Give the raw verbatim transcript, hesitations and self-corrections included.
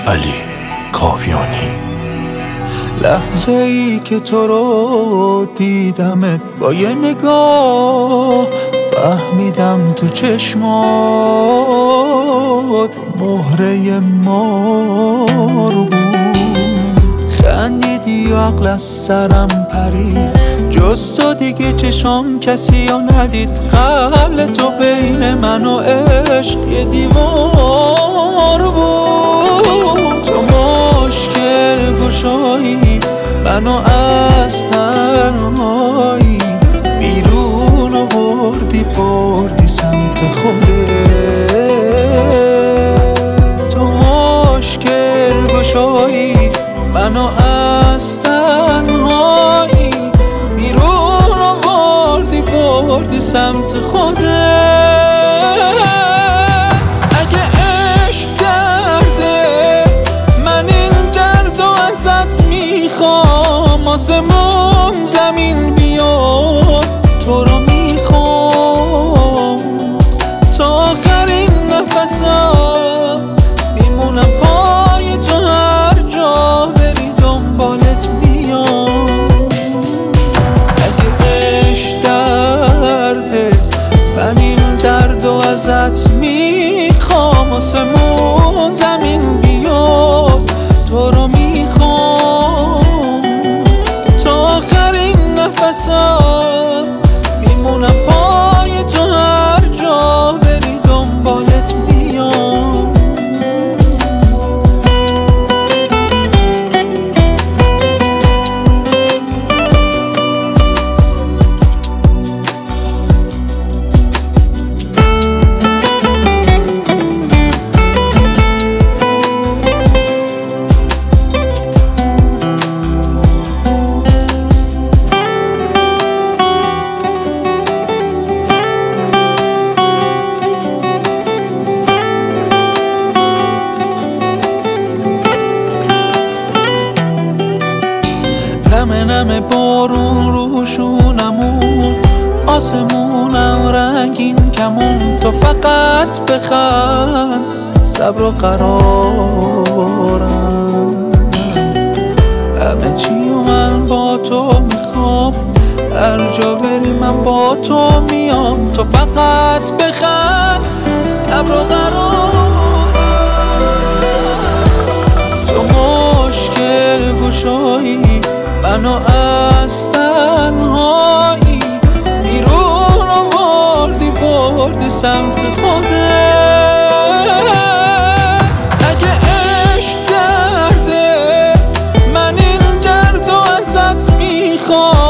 علی کاویانی. لحظه ای که تو رو دیدمت با یه نگاه، فهمیدم تو چشمات مهره مار بود. خندیدی و عقل از سرم پرید، جز تو دیگه چشام کسی رو ندید. قبل تو بین من و عشق یه دیوار بود. تو مشکل گشایی منو از تنهایی بیرون آوردی، بردی سمت خودت. تو مشکل گشایی منو از تنهایی بیرون آوردی، بردی سمت خودت. اگه عشق درده من این درد و ازت میخوام، آسمون زمین بیاد تو رو میخوام. تا آخرین نفسم میمونم پای تو، هر جا بری دنبالت میام. اگه عشق درده من این درد و ازت میخوام، آسمون زمین بیاد تو رو میخوام. تا آخرین نفسم میمونم پای تو، هر جا بری دنبالت میام. نمه نمه بارون روشونمون، آسمونم رنگین کمون. تو فقط بخند، صبر و قرارم. همه چی و من با تو میخوام، هر جا بری من با تو میام. تو فقط بخند، صبر و قرارم. تو مشکل گشایی منو از تنهایی بیرون آوردی، بردی سمت خودت. اگه عشق درده من این درد و ازت میخوام،